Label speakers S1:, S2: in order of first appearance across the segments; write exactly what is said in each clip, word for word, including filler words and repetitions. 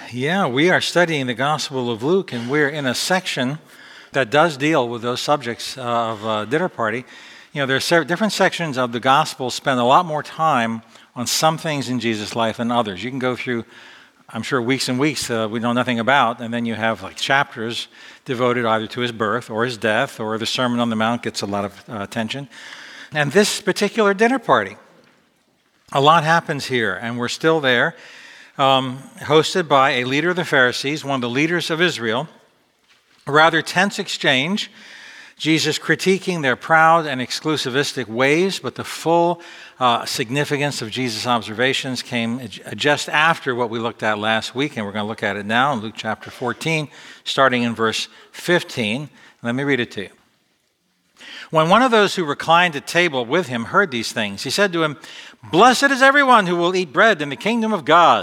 S1: Yeah, we are studying the Gospel of Luke, and we're in a section that does deal with those subjects of uh, dinner party. You know, there are different sections of the Gospel spend a lot more time on some things in Jesus' life than others. You can go through, I'm sure, weeks and weeks uh, we know nothing about, and then you have like chapters devoted either to his birth or his death, or the Sermon on the Mount gets a lot of uh, attention. And this particular dinner party, a lot happens here, and we're still there. Um, hosted by a leader of the Pharisees, one of the leaders of Israel. A rather tense exchange, Jesus critiquing their proud and exclusivistic ways, but the full uh, significance of Jesus' observations came just after what we looked at last week, and we're going to look at it now in Luke chapter fourteen, starting in verse fifteen. Let me read it to you. When one of those who reclined at table with him heard these things, he said to him, "Blessed is everyone who will eat bread in the kingdom of God."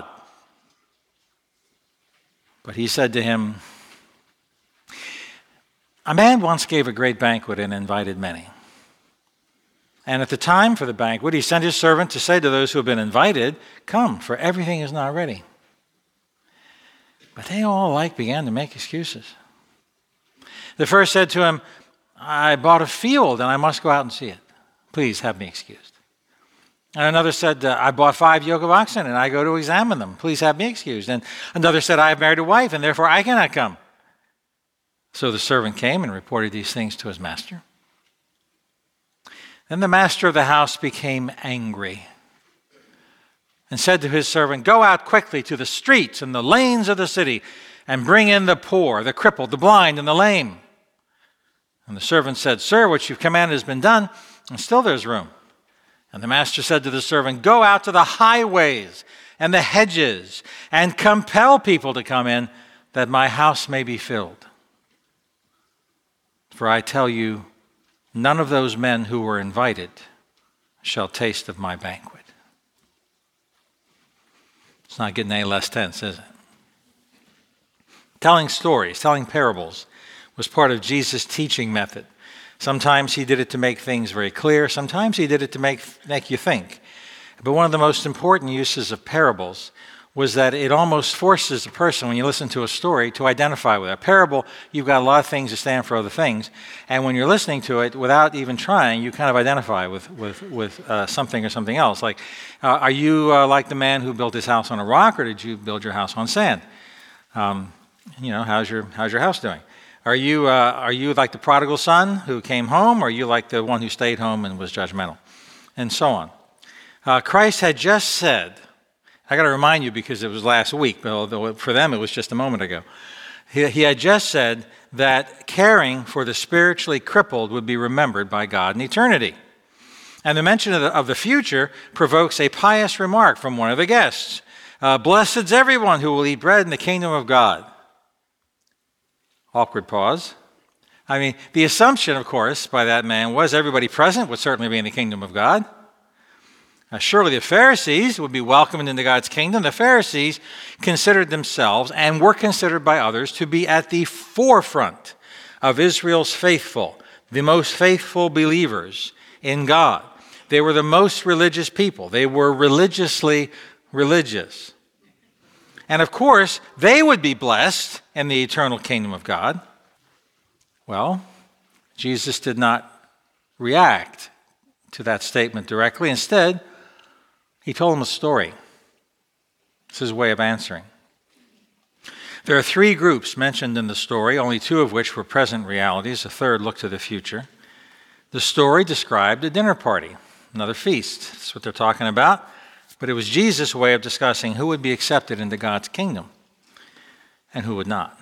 S1: But he said to him, "A man once gave a great banquet and invited many. And at the time for the banquet, he sent his servant to say to those who had been invited, 'Come, for everything is now ready.' But they all alike began to make excuses. The first said to him, 'I bought a field and I must go out and see it. Please have me excused.' And another said, uh, 'I bought five yoke of oxen, and I go to examine them. Please have me excused.' And another said, 'I have married a wife, and therefore I cannot come.' So the servant came and reported these things to his master. Then the master of the house became angry and said to his servant, 'Go out quickly to the streets and the lanes of the city, and bring in the poor, the crippled, the blind, and the lame.' And the servant said, 'Sir, what you've commanded has been done, and still there's room.' And the master said to the servant, 'Go out to the highways and the hedges and compel people to come in, that my house may be filled. For I tell you, none of those men who were invited shall taste of my banquet.'" It's not getting any less tense, is it? Telling stories, telling parables was part of Jesus' teaching method. Sometimes he did it to make things very clear. Sometimes he did it to make, make you think. But one of the most important uses of parables was that it almost forces a person, when you listen to a story, to identify with it. A parable, you've got a lot of things that stand for other things. And when you're listening to it, without even trying, you kind of identify with, with, with uh, something or something else. Like, uh, are you uh, like the man who built his house on a rock, or did you build your house on sand? Um, you know, how's your, how's your house doing? Are you, uh, are you like the prodigal son who came home, or are you like the one who stayed home and was judgmental? And so on. Uh, Christ had just said, I got to remind you because it was last week, but although for them it was just a moment ago. He, he had just said that caring for the spiritually crippled would be remembered by God in eternity. And the mention of the, of the future provokes a pious remark from one of the guests. Uh, Blessed's everyone who will eat bread in the kingdom of God. Awkward pause. I mean, the assumption, of course, by that man was everybody present would certainly be in the kingdom of God. Now, surely the Pharisees would be welcomed into God's kingdom. The Pharisees considered themselves, and were considered by others, to be at the forefront of Israel's faithful, the most faithful believers in God. They were the most religious people. They were religiously religious. And of course, they would be blessed in the eternal kingdom of God. Well, Jesus did not react to that statement directly. Instead, he told them a story. It's his way of answering. There are three groups mentioned in the story, only two of which were present realities. A third looked to the future. The story described a dinner party, another feast. That's what they're talking about. But it was Jesus' way of discussing who would be accepted into God's kingdom and who would not.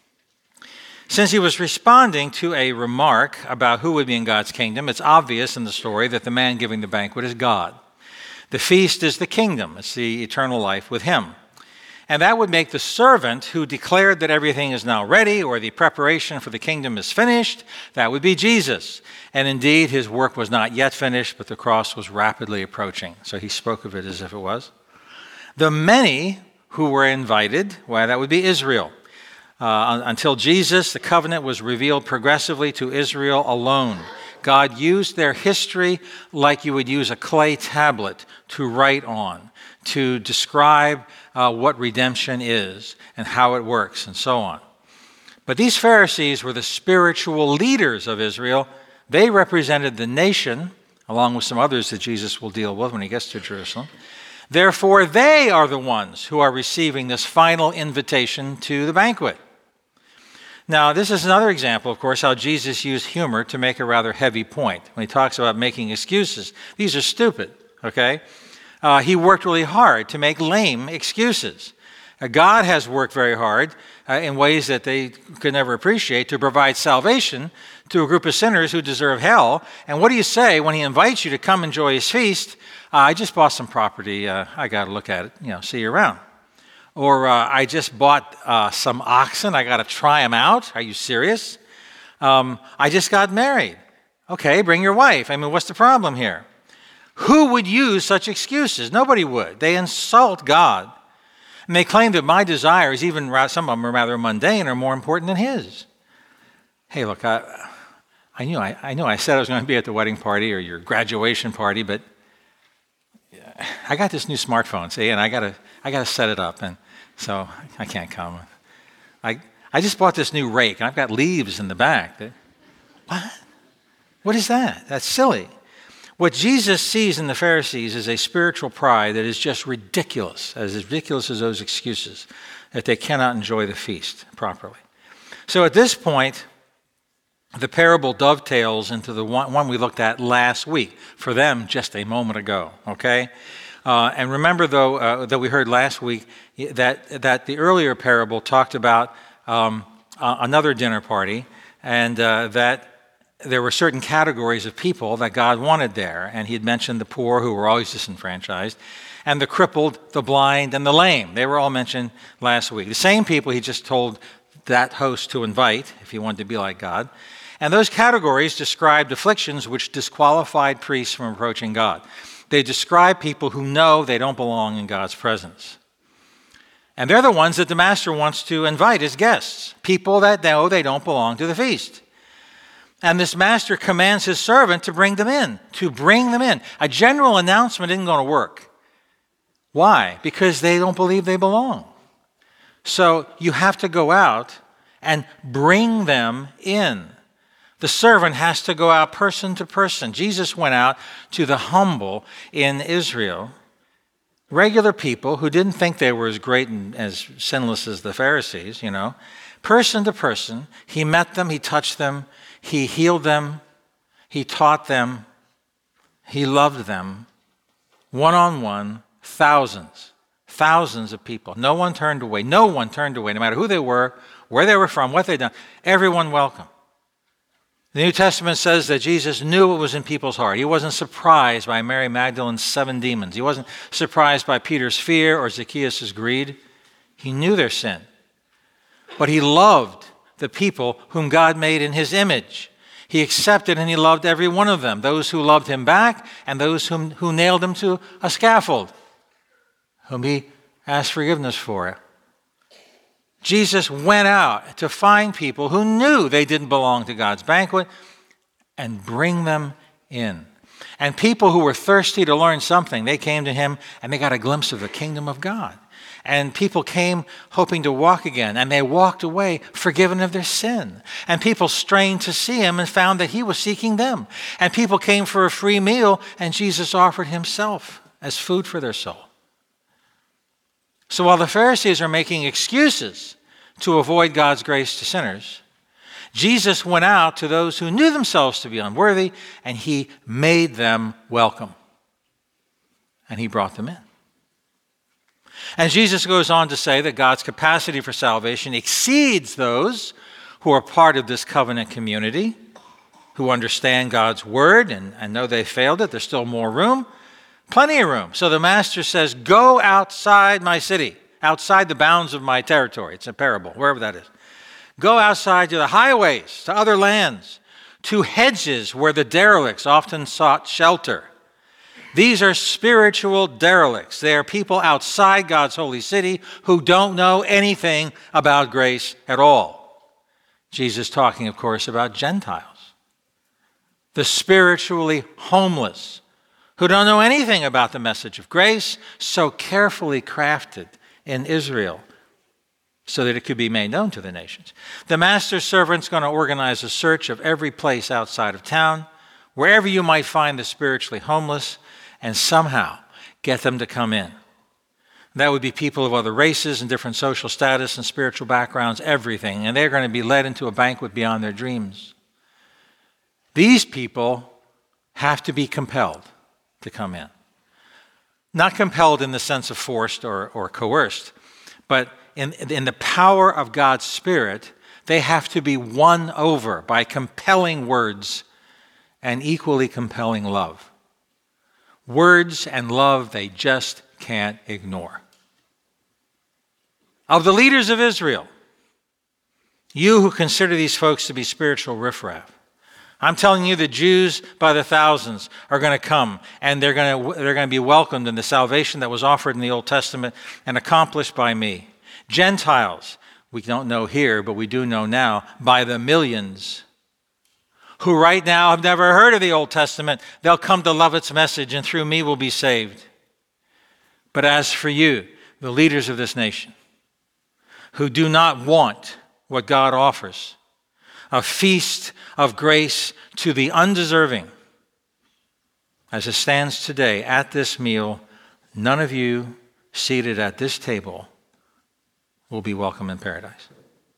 S1: Since he was responding to a remark about who would be in God's kingdom, it's obvious in the story that the man giving the banquet is God. The feast is the kingdom. It's the eternal life with him. And that would make the servant who declared that everything is now ready, or the preparation for the kingdom is finished, that would be Jesus. And indeed, his work was not yet finished, but the cross was rapidly approaching. So he spoke of it as if it was. The many who were invited, well, that would be Israel. Uh, until Jesus, the covenant was revealed progressively to Israel alone. God used their history like you would use a clay tablet to write on. to describe uh, what redemption is and how it works and so on. But these Pharisees were the spiritual leaders of Israel. They represented the nation, along with some others that Jesus will deal with when he gets to Jerusalem. Therefore, they are the ones who are receiving this final invitation to the banquet. Now, this is another example, of course, how Jesus used humor to make a rather heavy point. When he talks about making excuses, these are stupid, okay? Uh, he worked really hard to make lame excuses. Uh, God has worked very hard uh, in ways that they could never appreciate to provide salvation to a group of sinners who deserve hell. And what do you say when he invites you to come enjoy his feast? Uh, I just bought some property. Uh, I got to look at it, you know, see you around. Or uh, I just bought uh, some oxen. I got to try them out. Are you serious? Um, I just got married. Okay, bring your wife. I mean, what's the problem here? Who would use such excuses? Nobody would. They insult God. And they claim that my desires, even some of them are rather mundane, are more important than his. Hey, look, I, I knew I, I knew I said I was going to be at the wedding party or your graduation party, but I got this new smartphone, see, and I got to I got to set it up, and so I can't come. I I just bought this new rake, and I've got leaves in the back. What? What is that? That's silly. What Jesus sees in the Pharisees is a spiritual pride that is just ridiculous, as ridiculous as those excuses, that they cannot enjoy the feast properly. So at this point, the parable dovetails into the one, one we looked at last week, for them just a moment ago, okay? Uh, and remember, though, uh, that we heard last week that, that the earlier parable talked about um, uh, another dinner party, and uh, that there were certain categories of people that God wanted there. And he had mentioned the poor, who were always disenfranchised, and the crippled, the blind, and the lame. They were all mentioned last week. The same people he just told that host to invite, if he wanted to be like God. And those categories described afflictions which disqualified priests from approaching God. They describe people who know they don't belong in God's presence. And they're the ones that the master wants to invite as guests, people that know they don't belong to the feast. And this master commands his servant to bring them in, to bring them in. A general announcement isn't going to work. Why? Because they don't believe they belong. So you have to go out and bring them in. The servant has to go out person to person. Jesus went out to the humble in Israel, regular people who didn't think they were as great and as sinless as the Pharisees, you know. Person to person, he met them, he touched them, he healed them, he taught them, he loved them, one-on-one, thousands, thousands of people. No one turned away. No one turned away, no matter who they were, where they were from, what they'd done. Everyone welcome. The New Testament says that Jesus knew what was in people's heart. He wasn't surprised by Mary Magdalene's seven demons. He wasn't surprised by Peter's fear or Zacchaeus' greed. He knew their sin. But he loved the people whom God made in his image. He accepted and he loved every one of them, those who loved him back and those whom, who nailed him to a scaffold, whom he asked forgiveness for. Jesus went out to find people who knew they didn't belong to God's banquet and bring them in. And people who were thirsty to learn something, they came to him and they got a glimpse of the kingdom of God. And people came hoping to walk again, and they walked away forgiven of their sin. And people strained to see him and found that he was seeking them. And people came for a free meal, and Jesus offered himself as food for their soul. So while the Pharisees are making excuses to avoid God's grace to sinners, Jesus went out to those who knew themselves to be unworthy, and he made them welcome. And he brought them in. And Jesus goes on to say that God's capacity for salvation exceeds those who are part of this covenant community, who understand God's word and, and know they failed it. There's still more room, plenty of room. So the master says, go outside my city, outside the bounds of my territory. It's a parable, wherever that is. Go outside to the highways, to other lands, to hedges where the derelicts often sought shelter. These are spiritual derelicts. They are people outside God's holy city who don't know anything about grace at all. Jesus talking, of course, about Gentiles. The spiritually homeless who don't know anything about the message of grace, so carefully crafted in Israel so that it could be made known to the nations. The master's servant's going to organize a search of every place outside of town, wherever you might find the spiritually homeless, and somehow get them to come in. That would be people of other races and different social status and spiritual backgrounds, everything. And they're going to be led into a banquet beyond their dreams. These people have to be compelled to come in. Not compelled in the sense of forced or, or coerced, but in, in the power of God's Spirit, they have to be won over by compelling words and equally compelling love. Words and love they just can't ignore. Of the leaders of Israel, you who consider these folks to be spiritual riffraff, I'm telling you, the Jews by the thousands are going to come, and they're going to, they're going to be welcomed in the salvation that was offered in the Old Testament and accomplished by me. Gentiles, we don't know here, but we do know now, by the millions, who right now have never heard of the Old Testament, they'll come to love its message, and through me will be saved. But as for you, the leaders of this nation, who do not want what God offers, a feast of grace to the undeserving. As it stands today at this meal, none of you seated at this table will be welcome in paradise.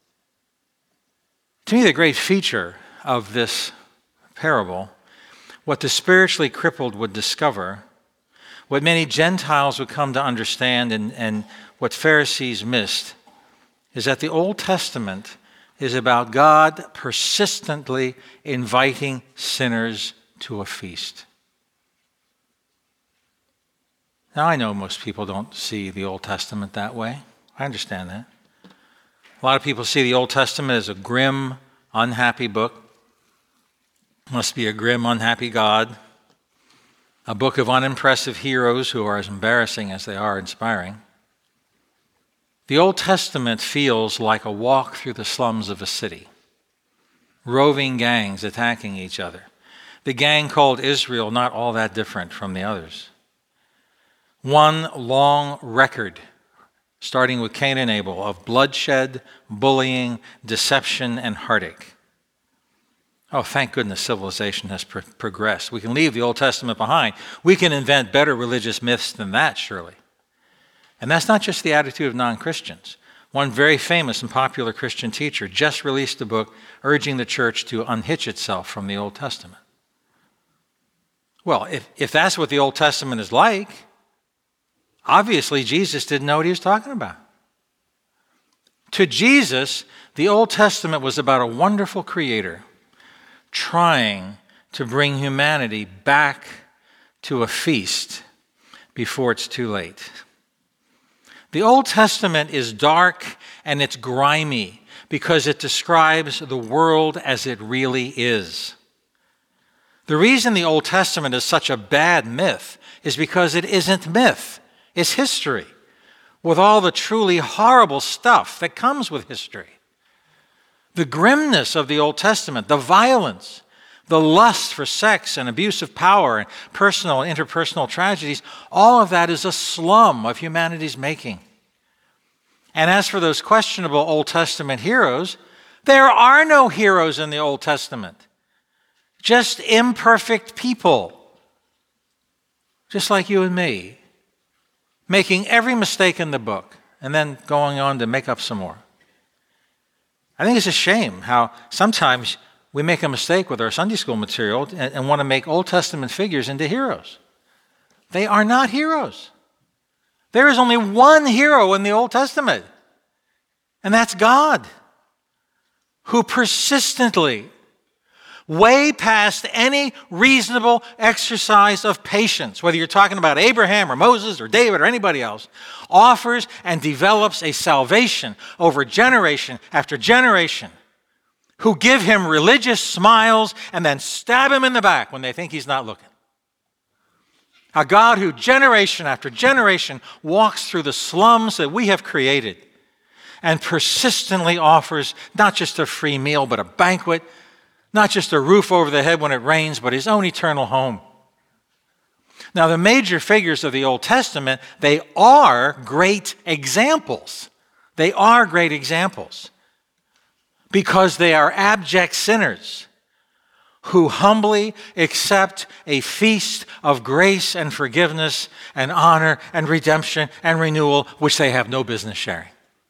S1: To me, the great feature of this parable, what the spiritually crippled would discover, what many Gentiles would come to understand, and, and what Pharisees missed, is that the Old Testament is about God persistently inviting sinners to a feast. Now, I know most people don't see the Old Testament that way. I understand that. A lot of people see the Old Testament as a grim, unhappy book. Must be a grim, unhappy God. A book of unimpressive heroes who are as embarrassing as they are inspiring. The Old Testament feels like a walk through the slums of a city. Roving gangs attacking each other. The gang called Israel not all that different from the others. One long record, starting with Cain and Abel, of bloodshed, bullying, deception, and heartache. Oh, thank goodness civilization has pro- progressed. We can leave the Old Testament behind. We can invent better religious myths than that, surely. And that's not just the attitude of non-Christians. One very famous and popular Christian teacher just released a book urging the church to unhitch itself from the Old Testament. Well, if, if that's what the Old Testament is like, obviously Jesus didn't know what he was talking about. To Jesus, the Old Testament was about a wonderful creator trying to bring humanity back to a feast before it's too late. The Old Testament is dark and it's grimy because it describes the world as it really is. The reason the Old Testament is such a bad myth is because it isn't myth, it's history, with all the truly horrible stuff that comes with history. The grimness of the Old Testament, the violence, the lust for sex and abuse of power and personal and interpersonal tragedies, all of that is a slum of humanity's making. And as for those questionable Old Testament heroes, there are no heroes in the Old Testament. Just imperfect people, just like you and me, making every mistake in the book and then going on to make up some more. I think it's a shame how sometimes we make a mistake with our Sunday school material and, and want to make Old Testament figures into heroes. They are not heroes. There is only one hero in the Old Testament, and that's God, who persistently, way past any reasonable exercise of patience, whether you're talking about Abraham or Moses or David or anybody else, offers and develops a salvation over generation after generation, who give him religious smiles and then stab him in the back when they think he's not looking. A God who generation after generation walks through the slums that we have created and persistently offers not just a free meal, but a banquet, not just a roof over the head when it rains, but his own eternal home. Now, the major figures of the Old Testament, they are great examples. They are great examples because they are abject sinners who humbly accept a feast of grace and forgiveness and honor and redemption and renewal, which they have no business sharing.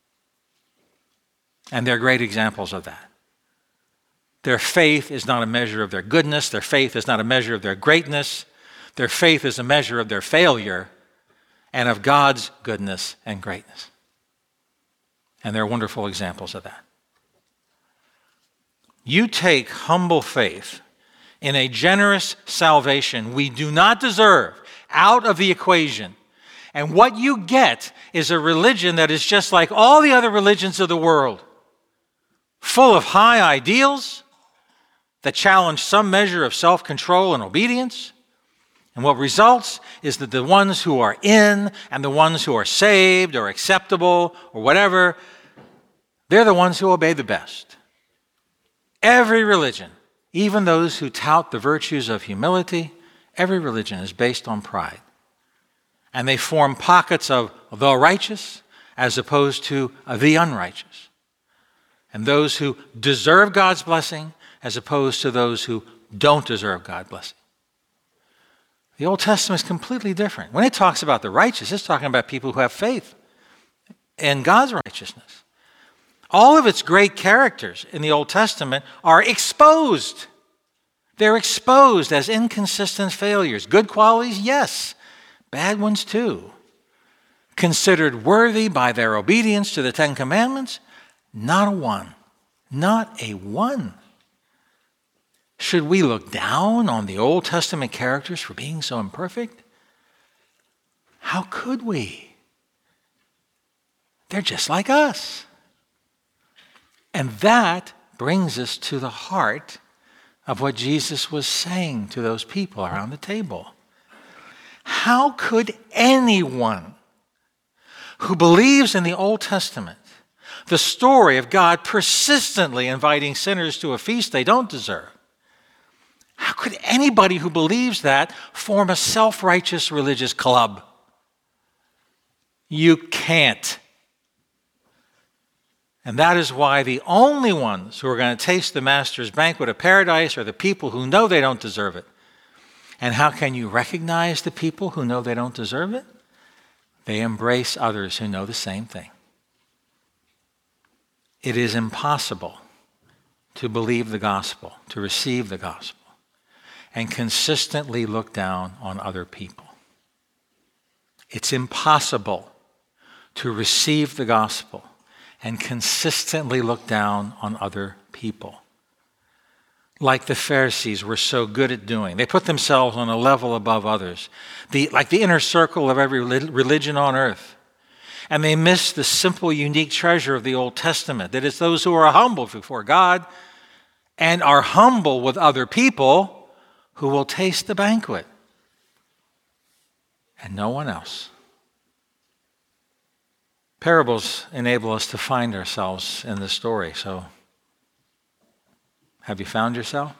S1: And they're great examples of that. Their faith is not a measure of their goodness. Their faith is not a measure of their greatness. Their faith is a measure of their failure and of God's goodness and greatness. And they're wonderful examples of that. You take humble faith in a generous salvation we do not deserve out of the equation. And what you get is a religion that is just like all the other religions of the world, full of high ideals that challenge some measure of self-control and obedience. And what results is that the ones who are in and the ones who are saved or acceptable or whatever, they're the ones who obey the best. Every religion, even those who tout the virtues of humility, every religion is based on pride. And they form pockets of the righteous as opposed to the unrighteous. And those who deserve God's blessing as opposed to those who don't deserve God's blessing. The Old Testament is completely different. When it talks about the righteous, it's talking about people who have faith in God's righteousness. All of its great characters in the Old Testament are exposed. They're exposed as inconsistent failures. Good qualities, yes. Bad ones too. Considered worthy by their obedience to the Ten Commandments, not a one. Not a one. Should we look down on the Old Testament characters for being so imperfect? How could we? They're just like us. And that brings us to the heart of what Jesus was saying to those people around the table. How could anyone who believes in the Old Testament, the story of God persistently inviting sinners to a feast they don't deserve, how could anybody who believes that form a self-righteous religious club? You can't. And that is why the only ones who are going to taste the Master's banquet of paradise are the people who know they don't deserve it. And how can you recognize the people who know they don't deserve it? They embrace others who know the same thing. It is impossible to believe the gospel, to receive the gospel, and consistently look down on other people. It's impossible to receive the gospel and consistently look down on other people, like the Pharisees were so good at doing. They put themselves on a level above others, the, like the inner circle of every religion on earth. And they missed the simple, unique treasure of the Old Testament, that it's those who are humble before God and are humble with other people who will taste the banquet, and no one else. Parables enable us to find ourselves in this story. So, have you found yourself?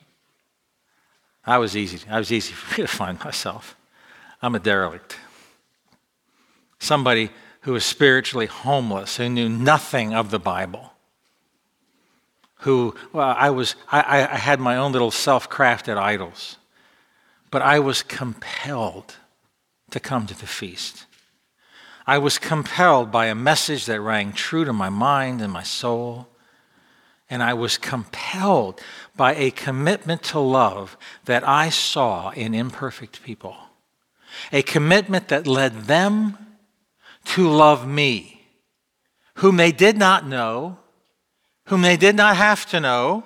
S1: I was easy. I was easy for me to find myself. I'm a derelict. Somebody who was spiritually homeless, who knew nothing of the Bible. Who, well, I was, I, I had my own little self-crafted idols, but I was compelled to come to the feast. I was compelled by a message that rang true to my mind and my soul. And I was compelled by a commitment to love that I saw in imperfect people. A commitment that led them to love me, whom they did not know, whom they did not have to know,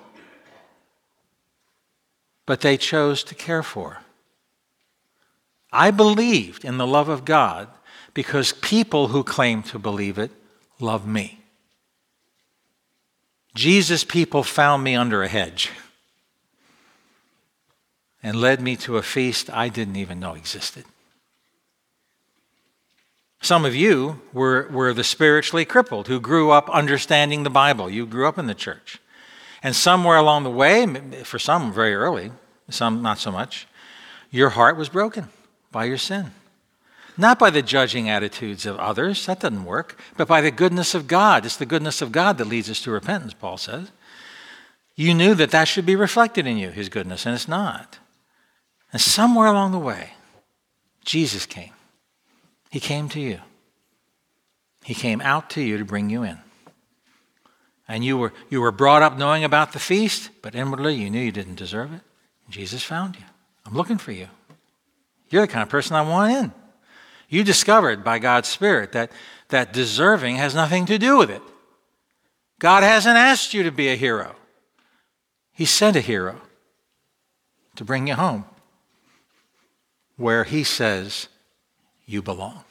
S1: but they chose to care for. I believed in the love of God because people who claim to believe it love me. Jesus' people found me under a hedge and led me to a feast I didn't even know existed. Some of you were, were the spiritually crippled who grew up understanding the Bible. You grew up in the church. And somewhere along the way, for some very early, some not so much, your heart was broken by your sin. Not by the judging attitudes of others, that doesn't work, but by the goodness of God. It's the goodness of God that leads us to repentance, Paul says. You knew that that should be reflected in you, his goodness, and it's not. And somewhere along the way, Jesus came. He came to you. He came out to you to bring you in. And you were, you were brought up knowing about the feast, but inwardly you knew you didn't deserve it. Jesus found you. I'm looking for you. You're the kind of person I want in. You discovered by God's Spirit that, that deserving has nothing to do with it. God hasn't asked you to be a hero. He sent a hero to bring you home where he says you belong.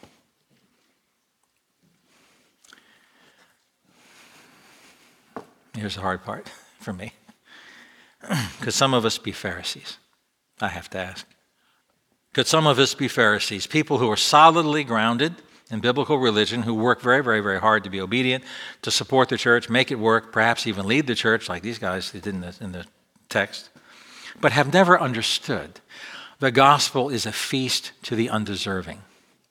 S1: Here's the hard part for me. Could some of us be Pharisees? I have to ask. Could some of us be Pharisees, people who are solidly grounded in biblical religion, who work very, very, very hard to be obedient, to support the church, make it work, perhaps even lead the church like these guys did in the, in the text, but have never understood the gospel is a feast to the undeserving?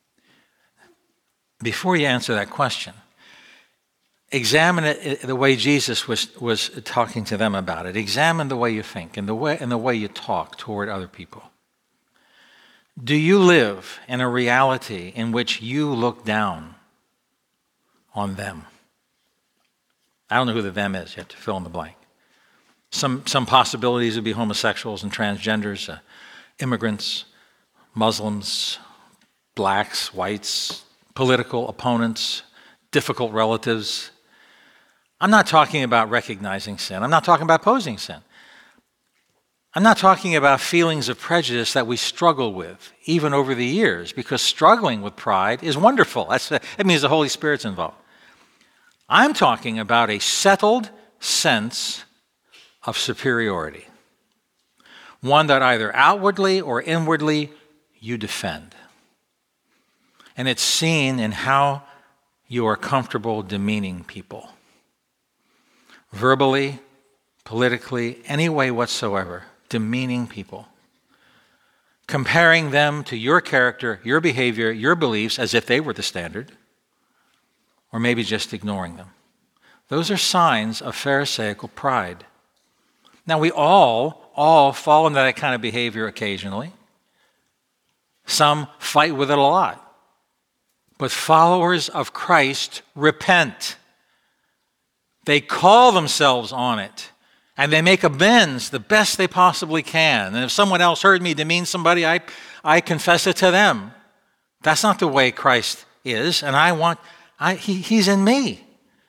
S1: Before you answer that question, examine it the way Jesus was, was talking to them about it. Examine the way you think and the way, and the way you talk toward other people. Do you live in a reality in which you look down on them? I don't know who the them is. You have to fill in the blank. Some, some possibilities would be homosexuals and transgenders, uh, immigrants, Muslims, blacks, whites, political opponents, difficult relatives. I'm not talking about recognizing sin. I'm not talking about opposing sin. I'm not talking about feelings of prejudice that we struggle with, even over the years, because struggling with pride is wonderful. That's, that means the Holy Spirit's involved. I'm talking about a settled sense of superiority, one that either outwardly or inwardly you defend. And it's seen in how you are comfortable demeaning people, verbally, politically, any way whatsoever. Demeaning people, comparing them to your character, your behavior, your beliefs as if they were the standard, or maybe just ignoring them. Those are signs of Pharisaical pride. Now we all, all fall into that kind of behavior occasionally. Some fight with it a lot. But followers of Christ repent. They call themselves on it. And they make amends the best they possibly can. And if someone else heard me demean somebody, I, I confess it to them. That's not the way Christ is, and I want, I, he, he's in me.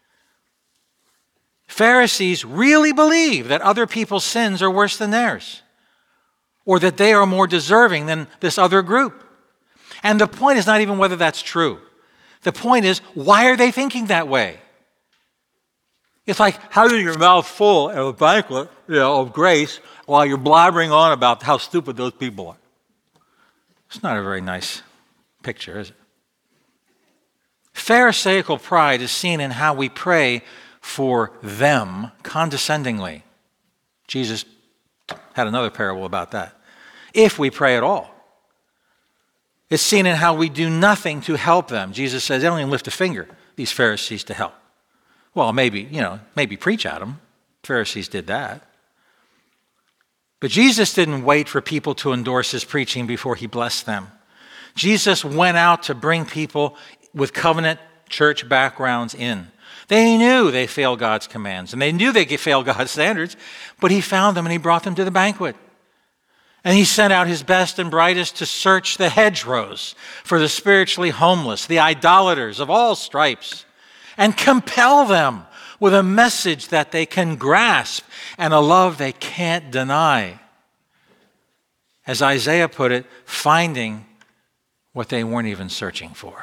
S1: Pharisees really believe that other people's sins are worse than theirs, or that they are more deserving than this other group. And the point is not even whether that's true. The point is, why are they thinking that way? It's like having your mouth full at a banquet, you know, of grace while you're blabbering on about how stupid those people are. It's not a very nice picture, is it? Pharisaical pride is seen in how we pray for them condescendingly. Jesus had another parable about that. If we pray at all. It's seen in how we do nothing to help them. Jesus says they don't even lift a finger, these Pharisees, to help. Well, maybe, you know, maybe preach at them. Pharisees did that. But Jesus didn't wait for people to endorse his preaching before he blessed them. Jesus went out to bring people with covenant church backgrounds in. They knew they failed God's commands, and they knew they failed God's standards, but he found them and he brought them to the banquet. And he sent out his best and brightest to search the hedgerows for the spiritually homeless, the idolaters of all stripes, and compel them with a message that they can grasp and a love they can't deny. As Isaiah put it, finding what they weren't even searching for.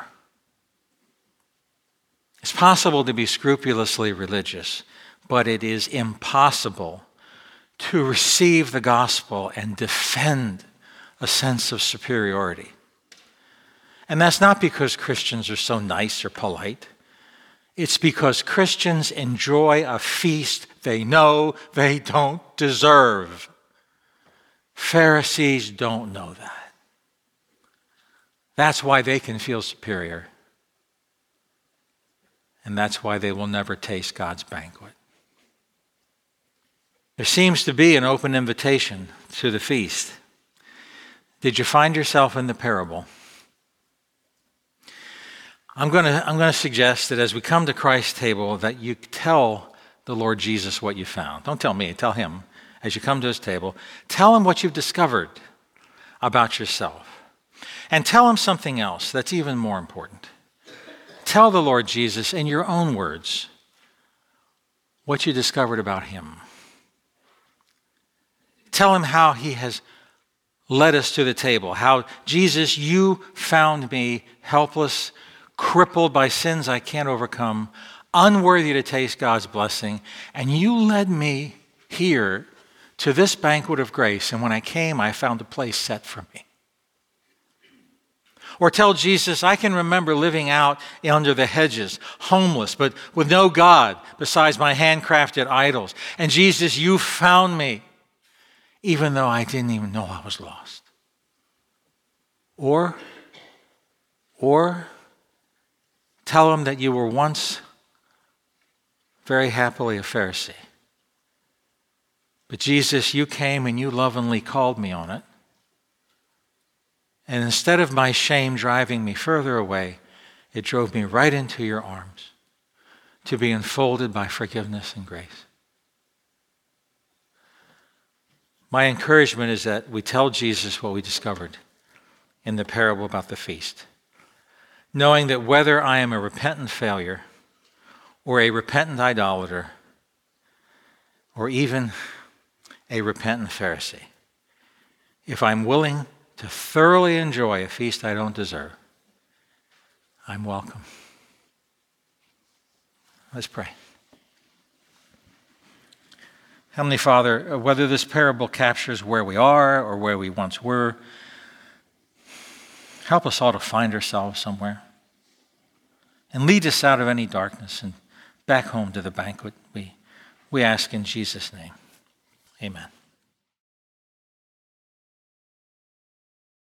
S1: It's possible to be scrupulously religious, but it is impossible to receive the gospel and defend a sense of superiority. And that's not because Christians are so nice or polite. It's because Christians enjoy a feast they know they don't deserve. Pharisees don't know that. That's why they can feel superior. And that's why they will never taste God's banquet. There seems to be an open invitation to the feast. Did you find yourself in the parable? I'm going to I'm going to suggest that as we come to Christ's table, that you tell the Lord Jesus what you found. Don't tell me, tell him. As you come to his table, tell him what you've discovered about yourself. And tell him something else that's even more important. Tell the Lord Jesus in your own words what you discovered about him. Tell him how he has led us to the table, how, Jesus, you found me helpless, crippled by sins I can't overcome, unworthy to taste God's blessing, and you led me here to this banquet of grace, and when I came, I found a place set for me. Or tell Jesus, I can remember living out under the hedges, homeless, but with no God besides my handcrafted idols. And Jesus, you found me, even though I didn't even know I was lost. Or, or tell him that you were once very happily a Pharisee. But Jesus, you came and you lovingly called me on it. And instead of my shame driving me further away, it drove me right into your arms to be enfolded by forgiveness and grace. My encouragement is that we tell Jesus what we discovered in the parable about the feast, knowing that whether I am a repentant failure or a repentant idolater or even a repentant Pharisee, if I'm willing to thoroughly enjoy a feast I don't deserve, I'm welcome. Let's pray. Heavenly Father, whether this parable captures where we are or where we once were, help us all to find ourselves somewhere and lead us out of any darkness and back home to the banquet. We, we ask in Jesus' name. Amen.